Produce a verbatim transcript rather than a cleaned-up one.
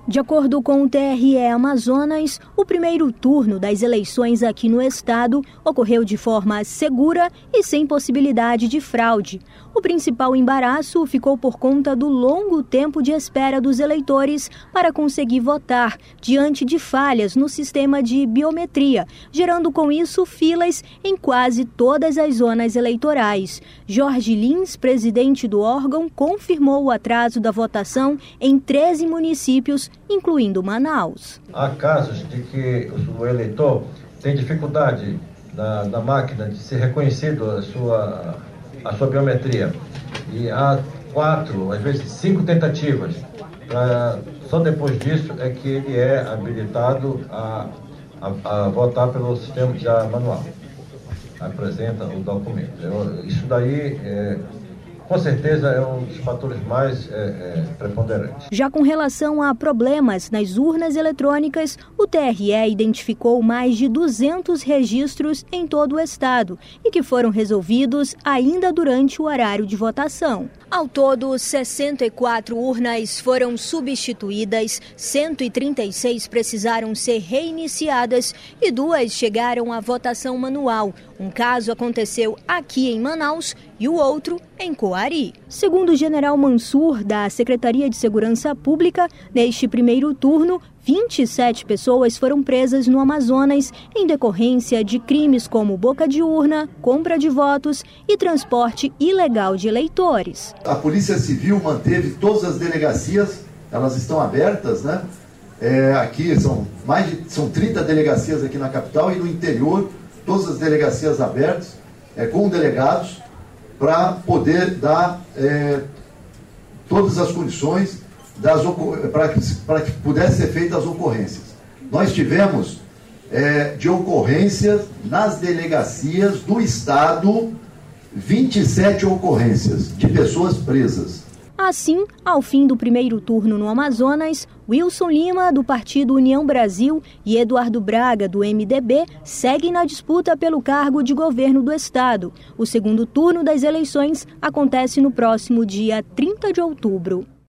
De acordo com o T R E Amazonas, o primeiro turno das eleições aqui no estado ocorreu de forma segura e sem possibilidade de fraude. O principal embaraço ficou por conta do longo tempo de espera dos eleitores para conseguir votar, diante de falhas no sistema de biometria, gerando com isso filas em quase todas as zonas eleitorais. Jorge Lins, presidente do órgão, confirmou o atraso da votação em treze municípios, incluindo Manaus. Há casos de que o eleitor tem dificuldade na, na máquina de ser reconhecido a sua, a sua biometria. E há quatro, às vezes cinco tentativas. Pra, só depois disso é que ele é habilitado a, a, a votar pelo sistema já manual. Apresenta o documento. Eu, isso daí é... com certeza é um dos fatores mais é, é, preponderantes. Já com relação a problemas nas urnas eletrônicas, o T R E identificou mais de duzentos registros em todo o estado e que foram resolvidos ainda durante o horário de votação. Ao todo, sessenta e quatro urnas foram substituídas, cento e trinta e seis precisaram ser reiniciadas e duas chegaram à votação manual. Um caso aconteceu aqui em Manaus e o outro em Coari. Segundo o general Mansur, da Secretaria de Segurança Pública, neste primeiro turno, vinte e sete pessoas foram presas no Amazonas em decorrência de crimes como boca de urna, compra de votos e transporte ilegal de eleitores. A Polícia Civil manteve todas as delegacias, elas estão abertas, né? É, aqui são mais de são trinta delegacias aqui na capital e no interior, todas as delegacias abertas, é, com delegados, para poder dar é, todas as condições para que, que pudesse ser feitas as ocorrências. Nós tivemos é, de ocorrências nas delegacias do estado vinte e sete ocorrências de pessoas presas. Assim, ao fim do primeiro turno no Amazonas, Wilson Lima, do Partido União Brasil, e Eduardo Braga, do M D B, seguem na disputa pelo cargo de governo do estado. O segundo turno das eleições acontece no próximo dia trinta de outubro.